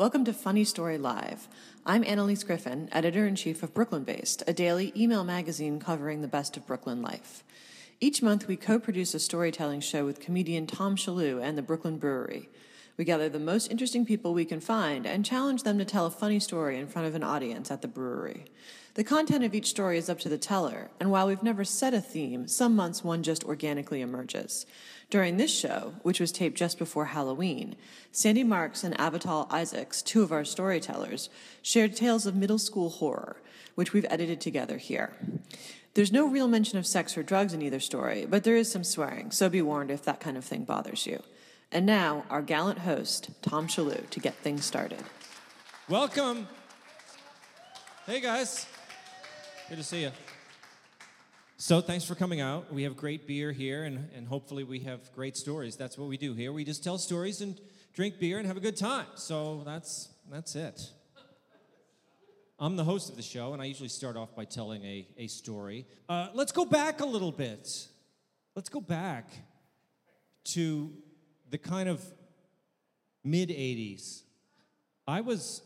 Welcome to Funny Story Live. I'm Annalise Griffin, editor-in-chief of Brooklyn Based, a daily email magazine covering the best of Brooklyn life. Each month, we co-produce a storytelling show with comedian Tom Shalhoub and the Brooklyn Brewery. We gather the most interesting people we can find and challenge them to tell a funny story in front of an audience at the brewery. The content of each story is up to the teller, and while we've never set a theme, some months one just organically emerges. During this show, which was taped just before Halloween, Sandy Marks and Avital Isaacs, two of our storytellers, shared tales of middle school horror, which we've edited together here. There's no real mention of sex or drugs in either story, but there is some swearing, so be warned if that kind of thing bothers you. And now, our gallant host, Tom Shalhoub, to get things started. Welcome. Hey, guys. Good to see you. So thanks for coming out. We have great beer here, and hopefully we have great stories. That's what we do here. We just tell stories and drink beer and have a good time. So that's it. I'm the host of the show, and I usually start off by telling a story. Let's go back a little bit. Let's go back to the kind of mid-'80s. I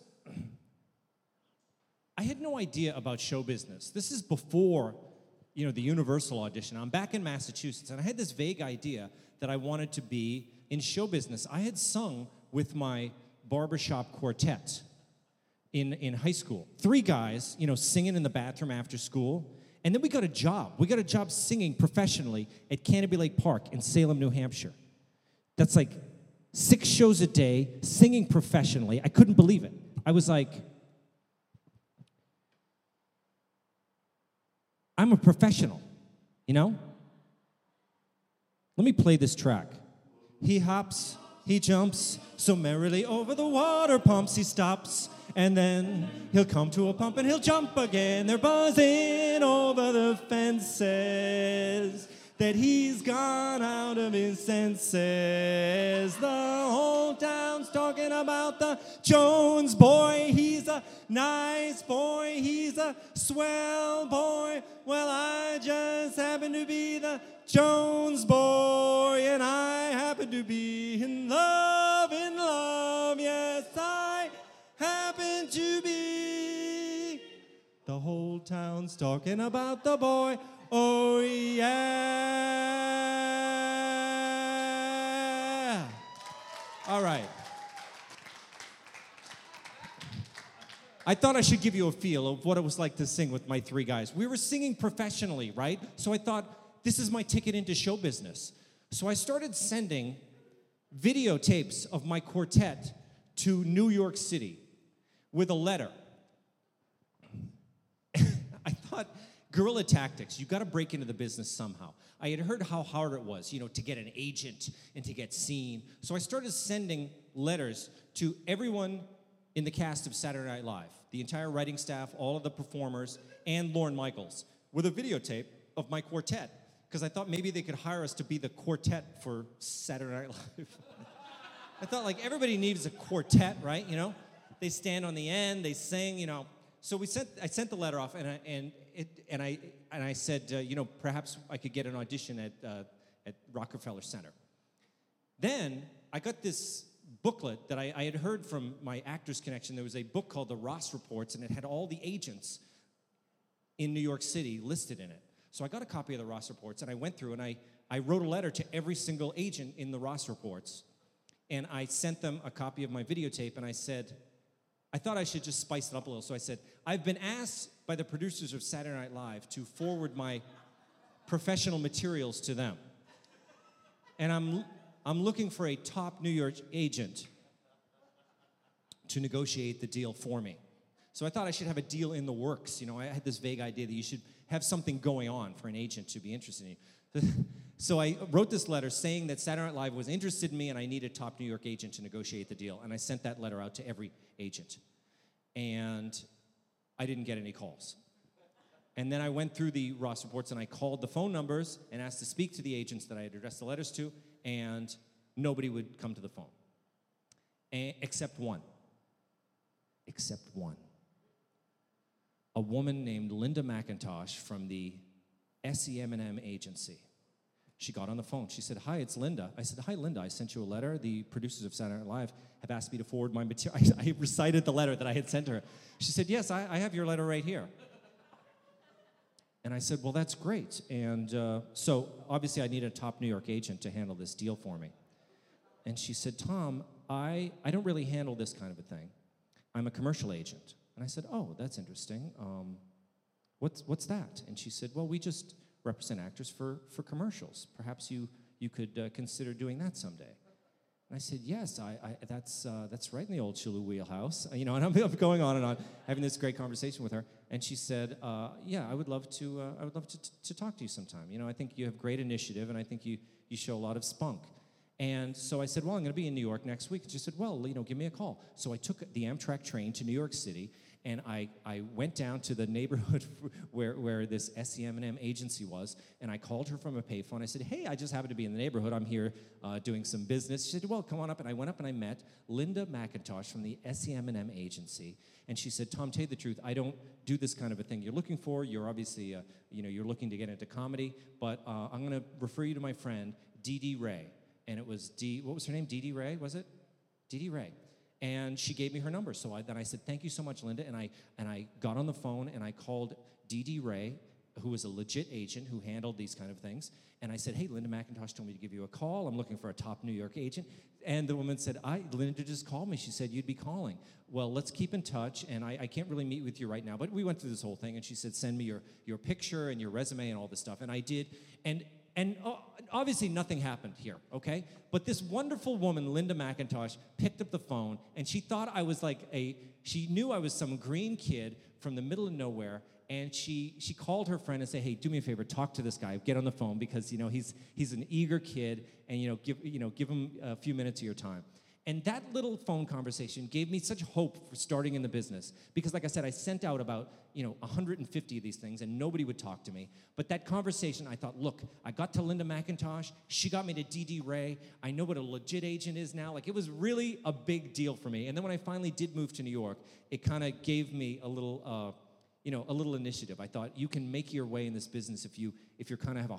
had no idea about show business. This is before, the Universal audition. I'm back in Massachusetts, and I had this vague idea that I wanted to be in show business. I had sung with my barbershop quartet in high school. 3 guys, singing in the bathroom after school. And then we got a job. We got a job singing professionally at Canobie Lake Park in Salem, New Hampshire. That's like 6 shows a day, singing professionally. I couldn't believe it. I was like, I'm a professional, Let me play this track. He hops, he jumps, so merrily over the water pumps he stops, and then he'll come to a pump and he'll jump again. They're buzzing over the fences that he's gone out of his senses. The whole town's talking about the Jones boy. He's a nice boy. He's a swell boy. Well, I just happen to be the Jones boy, and I happen to be in love, yes, I happen to be. The whole town's talking about the boy. Oh, yeah. All right. I thought I should give you a feel of what it was like to sing with my 3 guys. We were singing professionally, right? So I thought, this is my ticket into show business. So I started sending videotapes of my quartet to New York City with a letter. I thought, guerrilla tactics, you got to break into the business somehow. I had heard how hard it was, to get an agent and to get seen. So I started sending letters to everyone in the cast of Saturday Night Live, the entire writing staff, all of the performers, and Lorne Michaels, with a videotape of my quartet, because I thought maybe they could hire us to be the quartet for Saturday Night Live. I thought, everybody needs a quartet, right? They stand on the end, they sing, So I sent the letter off, and I said, perhaps I could get an audition at Rockefeller Center. Then I got this booklet that I had heard from my Actors Connection. There was a book called The Ross Reports, and it had all the agents in New York City listed in it. So I got a copy of the Ross Reports, and I went through, and I wrote a letter to every single agent in the Ross Reports, and I sent them a copy of my videotape, and I said, I thought I should just spice it up a little. So I said, I've been asked by the producers of Saturday Night Live to forward my professional materials to them. And I'm looking for a top New York agent to negotiate the deal for me. So I thought I should have a deal in the works. I had this vague idea that you should have something going on for an agent to be interested in you. So I wrote this letter saying that Saturday Night Live was interested in me and I needed a top New York agent to negotiate the deal. And I sent that letter out to every agent. And I didn't get any calls. And then I went through the Ross Reports and I called the phone numbers and asked to speak to the agents that I had addressed the letters to, and nobody would come to the phone. Except one. A woman named Linda McIntosh from the SEM&M agency She got on the phone. She said, "Hi, it's Linda." I said, "Hi, Linda. I sent you a letter. The producers of Saturday Night Live have asked me to forward my material." I recited the letter that I had sent her. She said, "Yes, I have your letter right here." And I said, "Well, that's great." And so obviously I need a top New York agent to handle this deal for me. And she said, "Tom, I don't really handle this kind of a thing. I'm a commercial agent." And I said, "Oh, that's interesting. What's that?" And she said, "Well, we just represent actors for commercials. Perhaps you could consider doing that someday." And I said, "Yes, that's right in the old Chulu wheelhouse." And I'm going on and on, having this great conversation with her. And she said, "Yeah, I would love to talk to you sometime. I think you have great initiative, and I think you show a lot of spunk." And so I said, "Well, I'm going to be in New York next week." And she said, "Well, give me a call." So I took the Amtrak train to New York City, and I went down to the neighborhood where this SEM&M agency was, and I called her from a payphone. I said, "Hey, I just happen to be in the neighborhood. I'm here doing some business." She said, "Well, come on up." And I went up and I met Linda McIntosh from the SEM&M agency. And she said, "Tom, tell you the truth, I don't do this kind of a thing you're looking for. You're obviously, you're looking to get into comedy, but I'm going to refer you to my friend, Dee Dee Ray." And it was what was her name? Dee Dee Ray, was it? Dee Dee Ray. And she gave me her number. So then I said, "Thank you so much, Linda." And I got on the phone and I called Dee Dee Ray, who was a legit agent who handled these kind of things. And I said, "Hey, Linda McIntosh told me to give you a call. I'm looking for a top New York agent." And the woman said, "Linda just called me. She said you'd be calling. Well, let's keep in touch. And I can't really meet with you right now." But we went through this whole thing. And she said, "Send me your picture and your resume and all this stuff." And I did. And obviously nothing happened here, okay? But this wonderful woman, Linda McIntosh, picked up the phone, and she thought I was she knew I was some green kid from the middle of nowhere, and she called her friend and said, "Hey, do me a favor, talk to this guy, get on the phone, because he's an eager kid, and give him a few minutes of your time." And that little phone conversation gave me such hope for starting in the business. Because like I said, I sent out about 150 of these things, and nobody would talk to me. But that conversation, I thought, look, I got to Linda McIntosh. She got me to Dee Dee Ray. I know what a legit agent is now. It was really a big deal for me. And then when I finally did move to New York, it kind of gave me a little initiative. I thought, you can make your way in this business if you're kind of have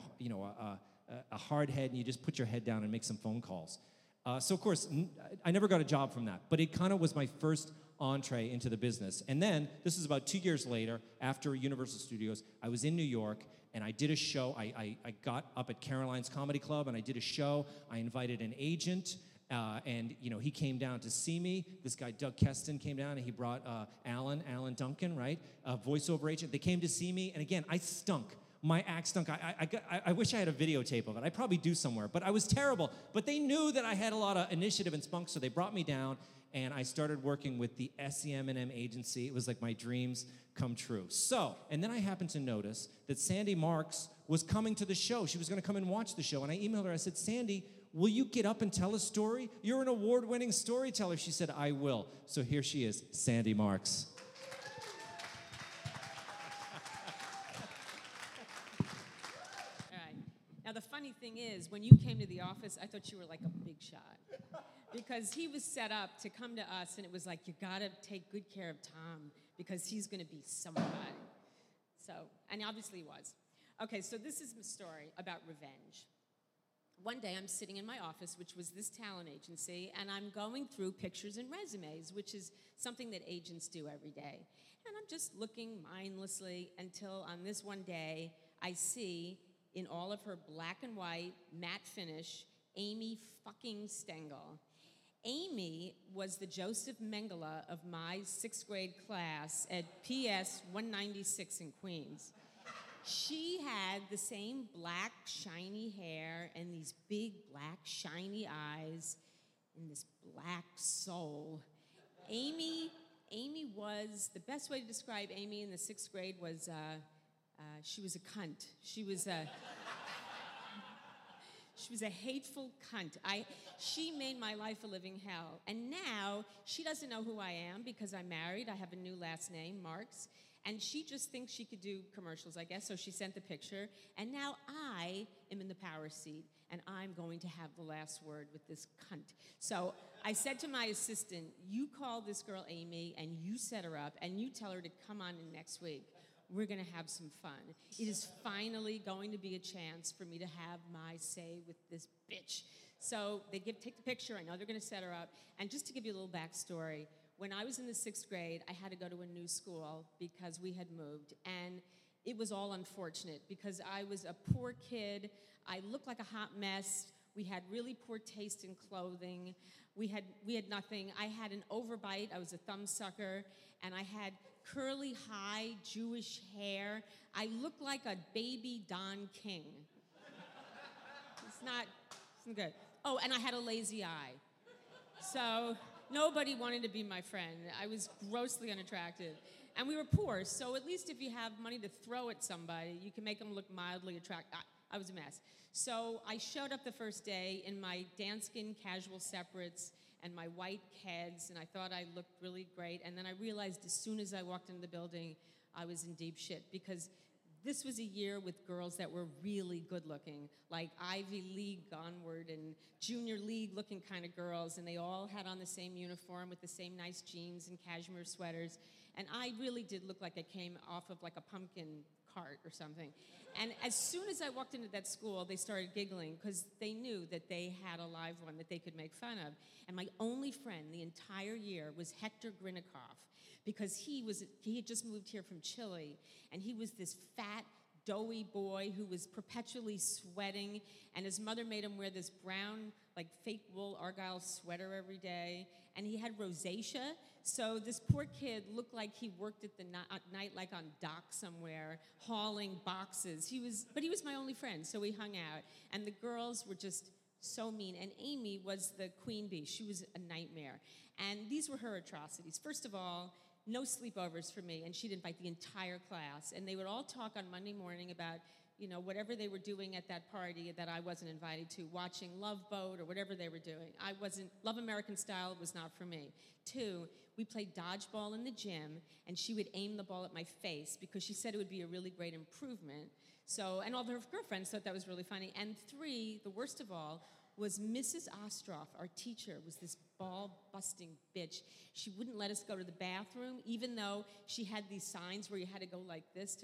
a hard head and you just put your head down and make some phone calls. So, of course, I never got a job from that, but it kind of was my first entree into the business. And then, this is about 2 years later, after Universal Studios, I was in New York, and I did a show. I got up at Caroline's Comedy Club, and I did a show. I invited an agent, and he came down to see me. This guy, Doug Keston, came down, and he brought Alan Duncan, right, a voiceover agent. They came to see me, and again, I stunk. My act stunk. I wish I had a videotape of it. I probably do somewhere, but I was terrible. But they knew that I had a lot of initiative and spunk, so they brought me down, and I started working with the SEM&M agency. It was like my dreams come true. So, and then I happened to notice that Sandy Marks was coming to the show. She was going to come and watch the show, and I emailed her. I said, "Sandy, will you get up and tell a story? You're an award-winning storyteller." She said, "I will." So here she is, Sandy Marks. Now, the funny thing is, when you came to the office, I thought you were like a big shot. Because he was set up to come to us, and it was like, you got to take good care of Tom, because he's going to be somebody. So, and obviously he was. Okay, so this is my story about revenge. One day, I'm sitting in my office, which was this talent agency, and I'm going through pictures and resumes, which is something that agents do every day. And I'm just looking mindlessly until on this one day, I see, in all of her black and white, matte finish, Amy fucking Stengel. Amy was the Joseph Mengele of my 6th grade class at PS 196 in Queens. She had the same black, shiny hair and these big, black, shiny eyes and this black soul. Amy was, the best way to describe Amy in the 6th grade was, she was a cunt. She was a hateful cunt. She made my life a living hell. And now, she doesn't know who I am because I'm married. I have a new last name, Marks. And she just thinks she could do commercials, I guess, so she sent the picture. And now I am in the power seat, and I'm going to have the last word with this cunt. So I said to my assistant, you call this girl Amy, and you set her up, and you tell her to come on in next week. we're going to have some fun. It is finally going to be a chance for me to have my say with this bitch. So they take the picture. I know they're going to set her up. And just to give you a little backstory, when I was in the 6th grade, I had to go to a new school because we had moved. And it was all unfortunate because I was a poor kid. I looked like a hot mess. We had really poor taste in clothing. We had nothing. I had an overbite. I was a thumbsucker. And I had curly, high Jewish hair. I looked like a baby Don King. It's not good. Oh, and I had a lazy eye. So nobody wanted to be my friend. I was grossly unattractive. And we were poor, so at least if you have money to throw at somebody, you can make them look mildly attractive. I was a mess. So I showed up the first day in my Danskin casual separates and my white Keds, and I thought I looked really great. And then I realized as soon as I walked into the building, I was in deep shit because this was a year with girls that were really good looking, like Ivy League onward and junior league looking kind of girls, and they all had on the same uniform with the same nice jeans and cashmere sweaters. And I really did look like I came off of like a pumpkin cart or something. And as soon as I walked into that school, they started giggling because they knew that they had a live one that they could make fun of. And my only friend the entire year was Hector Grinikoff because he had just moved here from Chile, and he was this fat, doughy boy who was perpetually sweating, and his mother made him wear this brown, like fake wool Argyle sweater every day, and he had rosacea, so this poor kid looked like he worked at the night like on dock somewhere, hauling boxes. But he was my only friend, so we hung out, and the girls were just so mean, and Amy was the queen bee. She was a nightmare, and these were her atrocities. First of all, no sleepovers for me, and she'd invite the entire class, and they would all talk on Monday morning about, whatever they were doing at that party that I wasn't invited to, watching Love Boat or whatever they were doing. Love American Style was not for me. 2, we played dodgeball in the gym, and she would aim the ball at my face because she said it would be a really great improvement. So, and all of her girlfriends thought that was really funny. And 3, the worst of all, was Mrs. Ostroff, our teacher, was this ball-busting bitch. She wouldn't let us go to the bathroom, even though she had these signs where you had to go like this.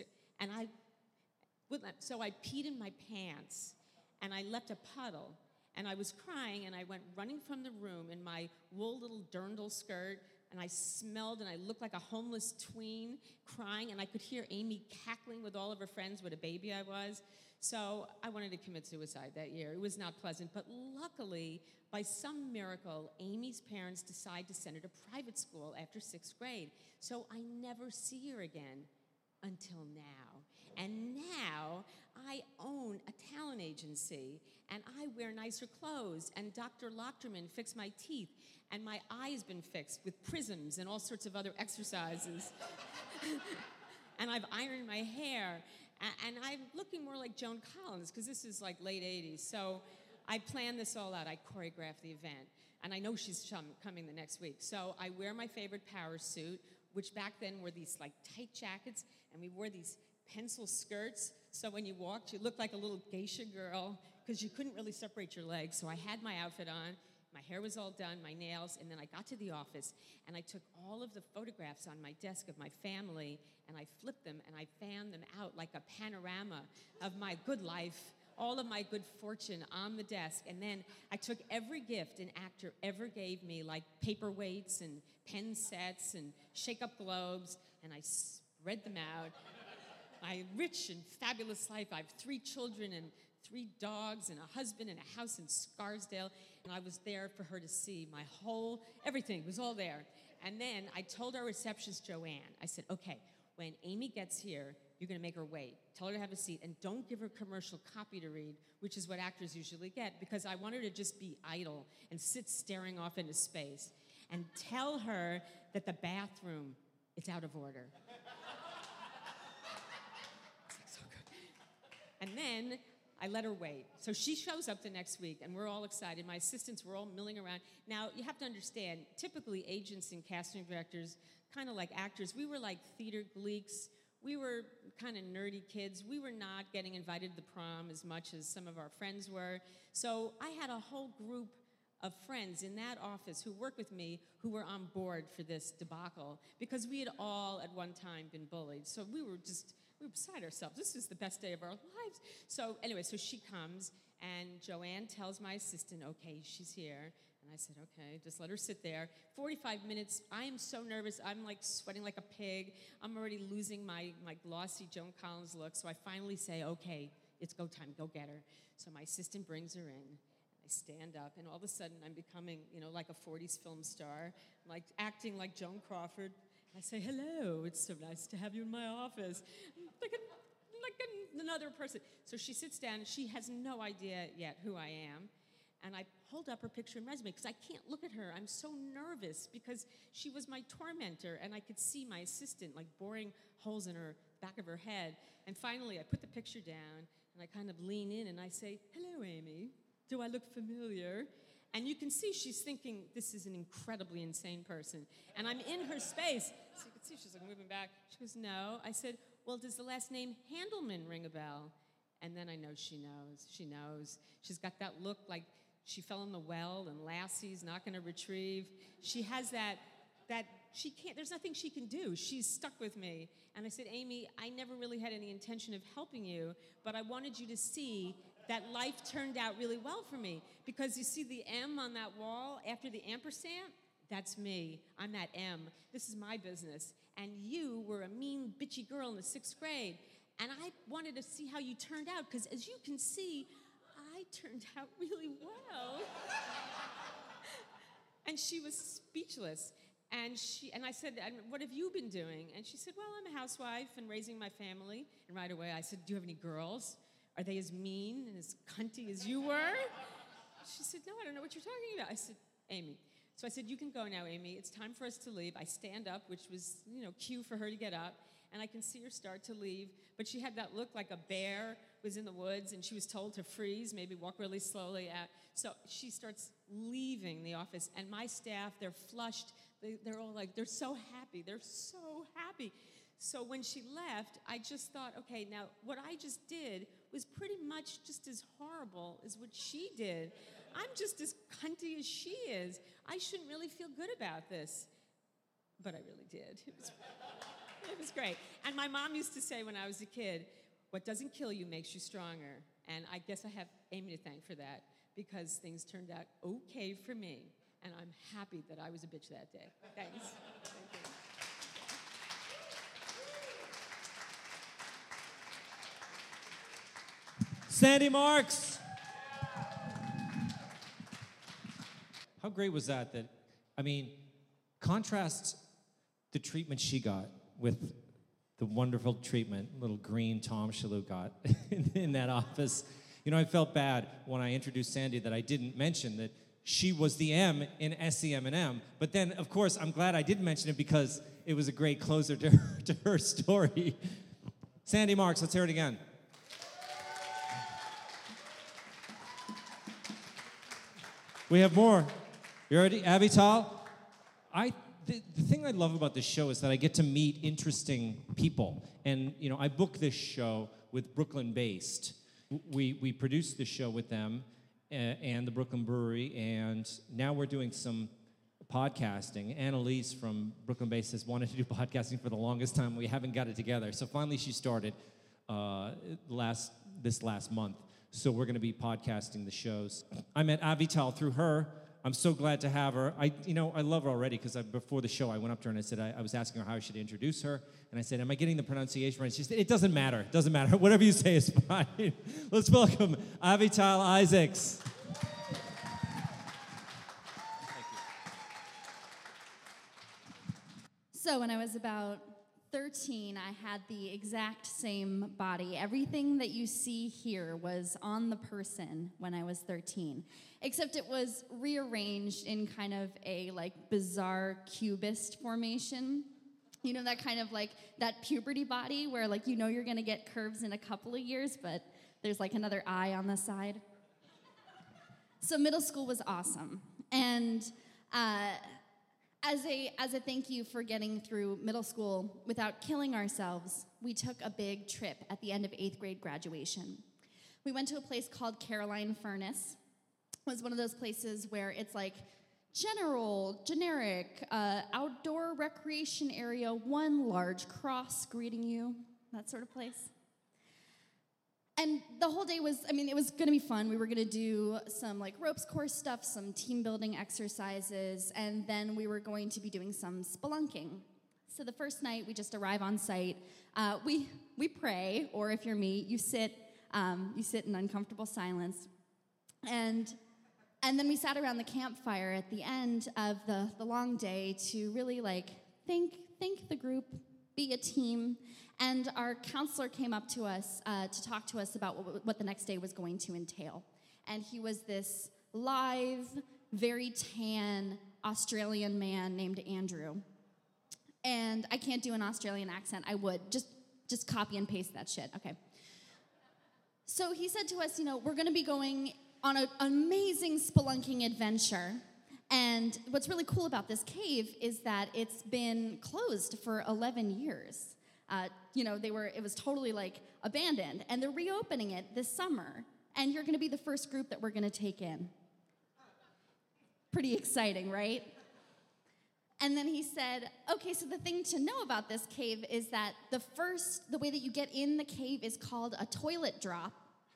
So I peed in my pants, and I left a puddle, and I was crying, and I went running from the room in my wool little dirndl skirt, and I smelled, and I looked like a homeless tween crying, and I could hear Amy cackling with all of her friends what a baby I was. So I wanted to commit suicide that year. It was not pleasant, but luckily, by some miracle, Amy's parents decided to send her to private school after 6th grade. So I never see her again until now. And now I own a talent agency, and I wear nicer clothes, and Dr. Lochterman fixed my teeth, and my eye's been fixed with prisms and all sorts of other exercises. And I've ironed my hair, and I'm looking more like Joan Collins, because this is like late 80s. So I planned this all out. I choreographed the event, and I know she's coming the next week. So I wear my favorite power suit, which back then were these like tight jackets, and we wore these pencil skirts, so when you walked, you looked like a little geisha girl, because you couldn't really separate your legs. So I had my outfit on, my hair was all done, my nails, and then I got to the office, and I took all of the photographs on my desk of my family, and I flipped them, and I fanned them out like a panorama of my good life, all of my good fortune on the desk. And then I took every gift an actor ever gave me, like paperweights and pen sets and shake-up globes, and I spread them out. My rich and fabulous life. I have 3 children and 3 dogs and a husband and a house in Scarsdale. And I was there for her to see. Everything was all there. And then I told our receptionist, Joanne, I said, okay, when Amy gets here, you're going to make her wait. Tell her to have a seat, and don't give her commercial copy to read, which is what actors usually get, because I want her to just be idle and sit staring off into space. And tell her that the bathroom is out of order. It's like so good. And then I let her wait. So she shows up the next week, and we're all excited. My assistants were all milling around. Now, you have to understand, typically agents and casting directors, kind of like actors, we were like theater gleeks. We were kind of nerdy kids. We were not getting invited to the prom as much as some of our friends were. So I had a whole group of friends in that office who work with me who were on board for this debacle because we had all at one time been bullied. So we were beside ourselves. This is the best day of our lives. So anyway, so she comes and Joanne tells my assistant, okay, she's here. And I said, okay, just let her sit there. 45 minutes, I am so nervous. I'm like sweating like a pig. I'm already losing my glossy Joan Collins look. So I finally say, okay, it's go time, go get her. So my assistant brings her in. I stand up, and all of a sudden, I'm becoming, like a 40s film star, like acting like Joan Crawford. I say, hello, it's so nice to have you in my office. Like another person. So she sits down, and she has no idea yet who I am. And I hold up her picture and resume, because I can't look at her. I'm so nervous, because she was my tormentor, and I could see my assistant, like, boring holes in her back of her head. And finally, I put the picture down, and I kind of lean in, and I say, hello, Amy. Do I look familiar? And you can see she's thinking, this is an incredibly insane person. And I'm in her space. So you can see she's like moving back. She goes, no. I said, well, does the last name Handelman ring a bell? And then I know she knows. She knows. She's got that look like she fell in the well and Lassie's not going to retrieve. She has that she can't, there's nothing she can do. She's stuck with me. And I said, Amy, I never really had any intention of helping you, but I wanted you to see that life turned out really well for me. Because you see the M on that wall after the ampersand? That's me. I'm that M. This is my business. And you were a mean, bitchy girl in the 6th grade. And I wanted to see how you turned out, because as you can see, I turned out really well. And she was speechless. And I said, what have you been doing? And she said, well, I'm a housewife and raising my family. And right away I said, do you have any girls? Are they as mean and as cunty as you were? She said, no, I don't know what you're talking about. I said, Amy. So I said, you can go now, Amy. It's time for us to leave. I stand up, which was, cue for her to get up. And I can see her start to leave. But she had that look like a bear was in the woods, and she was told to freeze, maybe walk really slowly out. So she starts leaving the office. And my staff, they're flushed. They're all like, they're so happy. They're so happy. So when she left, I just thought, okay, now what I just did was pretty much just as horrible as what she did. I'm just as cunty as she is. I shouldn't really feel good about this. But I really did. It was great. And my mom used to say when I was a kid, what doesn't kill you makes you stronger. And I guess I have Amy to thank for that, because things turned out okay for me. And I'm happy that I was a bitch that day. Thanks. Thank you. Sandy Marks. How great was that? Contrast the treatment she got with the wonderful treatment little green Tom Shalhoub got in that office. I felt bad when I introduced Sandy that I didn't mention that she was the M in SEM&M. But then, of course, I'm glad I didn't mention it, because it was a great closer to her story. Sandy Marks, let's hear it again. We have more. You ready? Avital? The thing I love about this show is that I get to meet interesting people. And, I book this show with Brooklyn Based. We produced the show with them and the Brooklyn Brewery, and now we're doing some podcasting. Annalise from Brooklyn Based has wanted to do podcasting for the longest time. We haven't got it together. So finally she started this last month. So we're going to be podcasting the shows. I met Avital through her. I'm so glad to have her. I love her already, because before the show I went up to her and I said, I was asking her how I should introduce her. And I said, am I getting the pronunciation right? She said, it doesn't matter. It doesn't matter. Whatever you say is fine. Let's welcome Avital Isaacs. So when I was about 13, I had the exact same body. Everything that you see here was on the person when I was 13, except it was rearranged in kind of a bizarre cubist formation. That kind of that puberty body where you're gonna get curves in a couple of years, but there's another eye on the side. So middle school was awesome. And as a thank you for getting through middle school without killing ourselves, we took a big trip at the end of 8th grade graduation. We went to a place called Caroline Furnace, was one of those places where it's like generic, outdoor recreation area, one large cross greeting you, that sort of place. And the whole day was, it was gonna be fun. We were gonna do some like ropes course stuff, some team building exercises, and then we were going to be doing some spelunking. So the first night, we just arrive on site. We pray, or if you're me, you sit in uncomfortable silence. And then we sat around the campfire at the end of the long day to really like thank the group, be a team. And our counselor came up to us to talk to us about what the next day was going to entail. And he was this lithe, very tan Australian man named Andrew. And I can't do an Australian accent. I would. Just copy and paste that shit. Okay. So he said to us, we're going to be going on an amazing spelunking adventure. And what's really cool about this cave is that it's been closed for 11 years. It was totally like abandoned, and they're reopening it this summer, and you're gonna be the first group that we're gonna take in. Pretty exciting, right? And then he said, okay, so the thing to know about this cave is that the way that you get in the cave is called a toilet drop.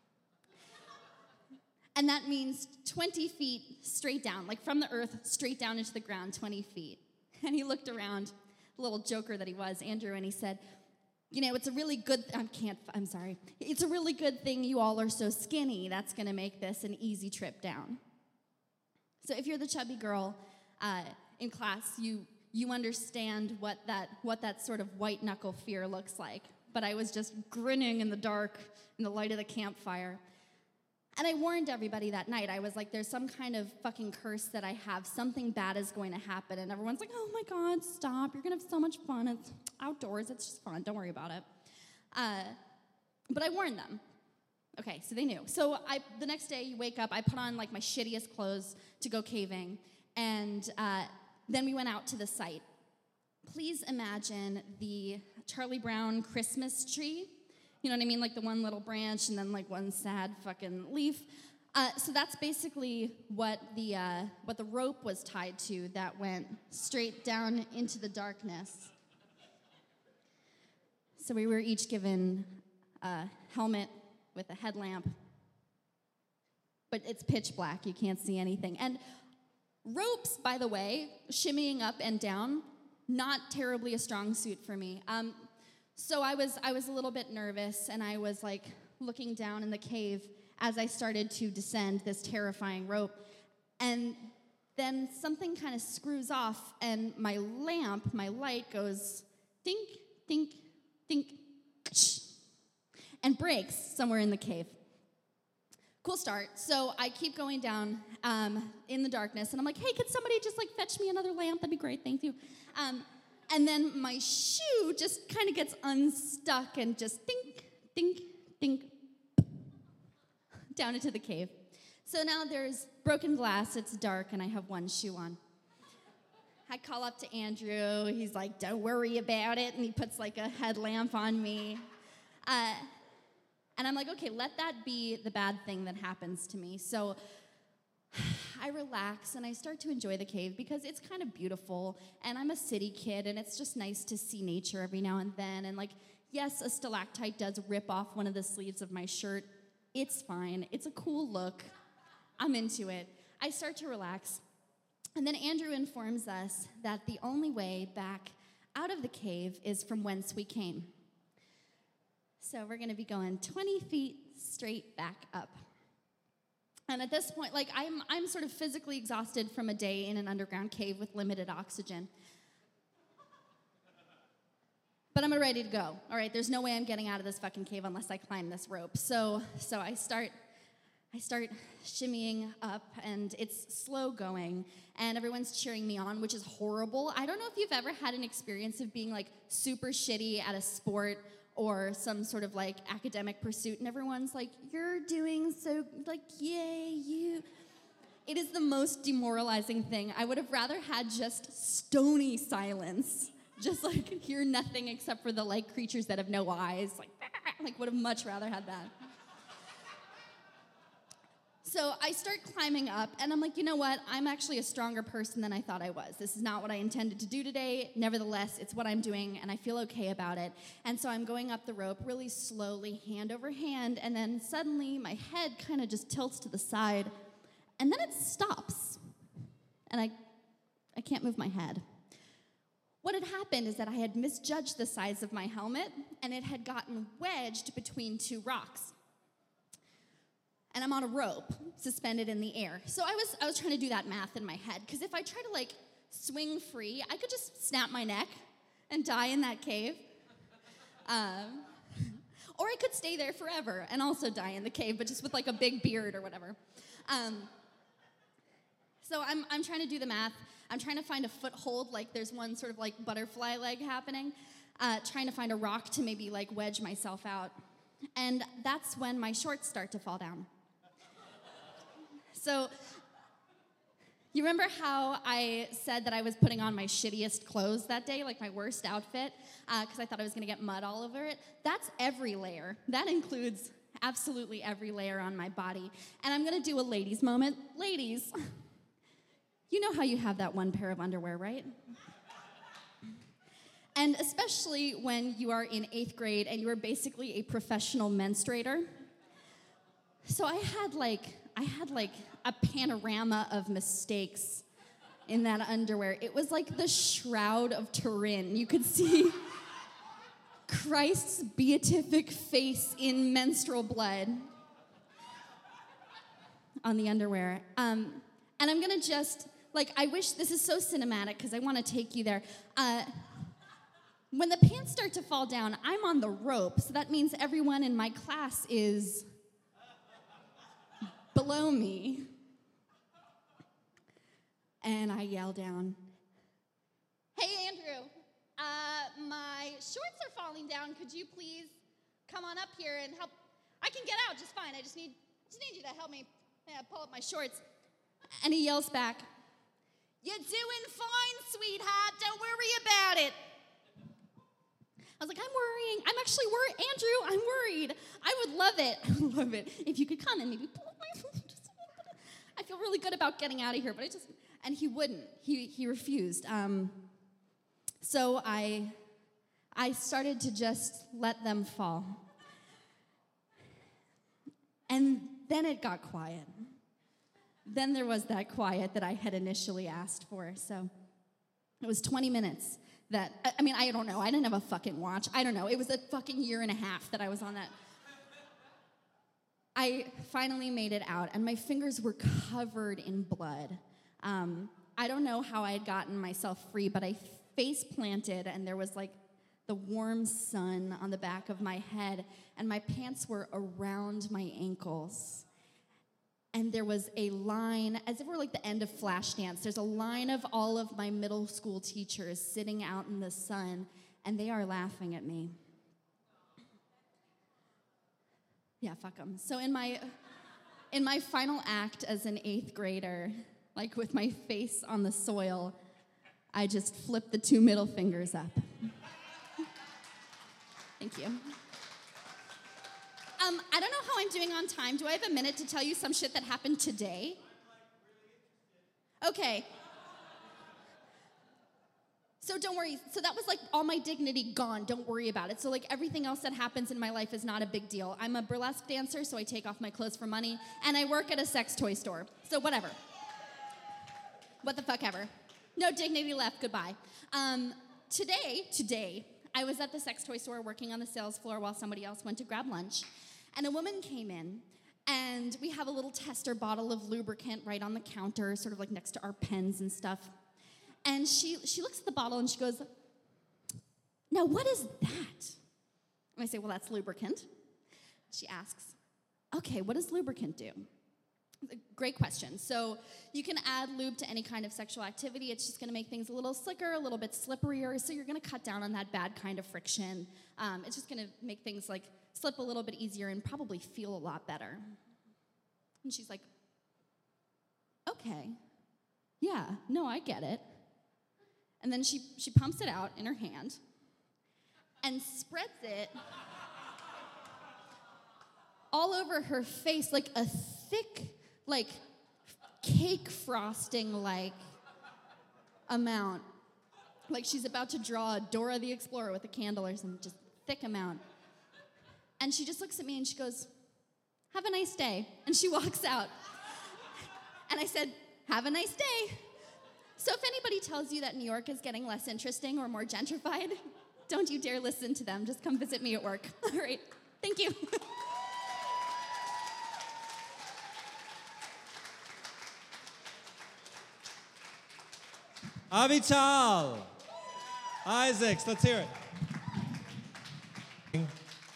And that means 20 feet straight down, like from the earth straight down into the ground, 20 feet. And he looked around, the little joker that he was, Andrew, and he said, it's a really good, it's a really good thing you all are so skinny. That's gonna make this an easy trip down. So if you're the chubby girl in class, you understand what that sort of white knuckle fear looks like. But I was just grinning in the dark, in the light of the campfire. And I warned everybody that night. I was like, there's some kind of fucking curse that I have. Something bad is going to happen. And everyone's like, oh my God, stop. You're going to have so much fun. It's outdoors. It's just fun. Don't worry about it. But I warned them. Okay, so they knew. So the next day, you wake up. I put on like my shittiest clothes to go caving. And then we went out to the site. Please imagine the Charlie Brown Christmas tree. You know what I mean? Like the one little branch and then like one sad fucking leaf. So that's basically what the rope was tied to that went straight down into the darkness. So we were each given a helmet with a headlamp. But it's pitch black. You can't see anything. And ropes, by the way, shimmying up and down, not terribly a strong suit for me. So I was a little bit nervous, and I was like looking down in the cave as I started to descend this terrifying rope. And then something kind of screws off, and my light goes dink, dink, dink, and breaks somewhere in the cave. Cool start. So I keep going down in the darkness, and I'm like, hey, could somebody just like fetch me another lamp? That'd be great, thank you. And then my shoe just kind of gets unstuck and just dink, dink, dink, down into the cave. So now there's broken glass, it's dark, and I have one shoe on. I call up to Andrew, he's like, don't worry about it, and he puts like a headlamp on me. And I'm like, okay, let that be the bad thing that happens to me. So I relax and I start to enjoy the cave because it's kind of beautiful, and I'm a city kid, and it's just nice to see nature every now and then. And like, yes, a stalactite does rip off one of the sleeves of my shirt. It's fine. It's a cool look. I'm into it. I start to relax. And then Andrew informs us that the only way back out of the cave is from whence we came. So we're going to be going 20 feet straight back up. And at this point, like, I'm sort of physically exhausted from a day in an underground cave with limited oxygen. But I'm ready to go. All right, there's no way I'm getting out of this fucking cave unless I climb this rope. So I start shimmying up, and it's slow going, and everyone's cheering me on, which is horrible. I don't know if you've ever had an experience of being like super shitty at a sport or some sort of like academic pursuit, and everyone's like, you're doing so, like, yay, you. It is the most demoralizing thing. I would have rather had just stony silence, just like hear nothing except for the like creatures that have no eyes, like would have much rather had that. So I start climbing up, and I'm like, you know what? I'm actually a stronger person than I thought I was. This is not what I intended to do today. Nevertheless, it's what I'm doing, and I feel okay about it. And so I'm going up the rope really slowly, hand over hand, and then suddenly my head kind of just tilts to the side, and then it stops. And I can't move my head. What had happened is that I had misjudged the size of my helmet, and it had gotten wedged between two rocks. And I'm on a rope, suspended in the air. So I was trying to do that math in my head, because if I try to, like, swing free, I could just snap my neck and die in that cave. Or I could stay there forever and also die in the cave, but just with, like, a big beard or whatever. So I'm trying to do the math. I'm trying to find a foothold, like there's one sort of, like, butterfly leg happening, trying to find a rock to maybe, like, wedge myself out. And that's when my shorts start to fall down. So, you remember how I said that I was putting on my shittiest clothes that day, like my worst outfit, because I thought I was going to get mud all over it? That's every layer. That includes absolutely every layer on my body. And I'm going to do a ladies' moment. Ladies, you know how you have that one pair of underwear, right? And especially when you are in 8th grade and you are basically a professional menstruator. So I had like a panorama of mistakes in that underwear. It was like the Shroud of Turin. You could see Christ's beatific face in menstrual blood on the underwear. And I'm gonna just, like, I wish, this is so cinematic because I wanna take you there. When the pants start to fall down, I'm on the rope, so that means everyone in my class is below me. And I yell down, "Hey, Andrew, my shorts are falling down. Could you please come on up here and help? I can get out just fine. I just need you to help me pull up my shorts." And he yells back, "You're doing fine, sweetheart. Don't worry about it." I was like, I'm worrying. I'm actually worried. Andrew, I'm worried. I would love it. I would love it if you could come and maybe pull up my... I feel really good about getting out of here, but and he wouldn't. He refused. So I started to just let them fall. And then it got quiet. Then there was that quiet that I had initially asked for. So it was 20 minutes. I don't know. I didn't have a fucking watch. I don't know. It was a fucking year and a half that I was on that. I finally made it out, and my fingers were covered in blood. I don't know how I had gotten myself free, but I face planted, and there was, like, the warm sun on the back of my head, and my pants were around my ankles. And there was a line, as if it were like the end of Flashdance, there's a line of all of my middle school teachers sitting out in the sun, and they are laughing at me. Yeah, fuck them. So in my final act as an 8th grader, like with my face on the soil, I just flipped the 2 middle fingers up. Thank you. I don't know how I'm doing on time. Do I have a minute to tell you some shit that happened today? Okay. So don't worry. So that was like all my dignity gone. Don't worry about it. So like everything else that happens in my life is not a big deal. I'm a burlesque dancer, so I take off my clothes for money, and I work at a sex toy store. So whatever. What the fuck ever. No dignity left. Goodbye. Today, I was at the sex toy store working on the sales floor while somebody else went to grab lunch. And a woman came in, and we have a little tester bottle of lubricant right on the counter, sort of like next to our pens and stuff. And she looks at the bottle and she goes, "Now what is that?" And I say, "Well, that's lubricant." She asks, "Okay, what does lubricant do?" Great question. So you can add lube to any kind of sexual activity. It's just going to make things a little slicker, a little bit slipperier. So you're going to cut down on that bad kind of friction. It's just going to make things like slip a little bit easier and probably feel a lot better. And she's like, "Okay, yeah, no, I get it." And then she pumps it out in her hand and spreads it all over her face like a thick like cake frosting like amount. Like she's about to draw Dora the Explorer with a candle or some just thick amount. And she just looks at me and she goes, "Have a nice day." And she walks out. And I said, "Have a nice day." So if anybody tells you that New York is getting less interesting or more gentrified, don't you dare listen to them. Just come visit me at work. All right, thank you. Avital Isaacs, let's hear it.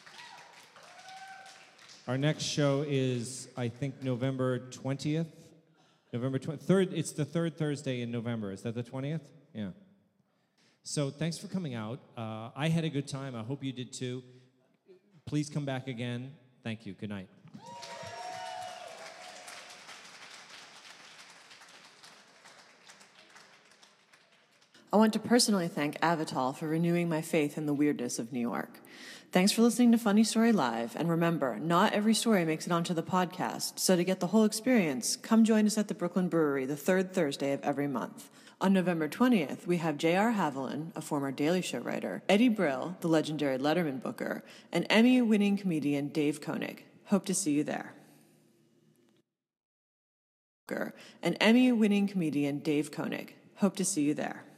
Our next show is, I think, November 20th. November 23rd, it's the third Thursday in November. Is that the 20th? Yeah. So thanks for coming out. I had a good time. I hope you did too. Please come back again. Thank you. Good night. I want to personally thank Avital for renewing my faith in the weirdness of New York. Thanks for listening to Funny Story Live, and remember, not every story makes it onto the podcast, so to get the whole experience, come join us at the Brooklyn Brewery the third Thursday of every month. On November 20th, we have J.R. Haviland, a former Daily Show writer, Eddie Brill, the legendary Letterman booker, and Emmy-winning comedian Dave Koenig. Hope to see you there. And Emmy-winning comedian Dave Koenig. Hope to see you there.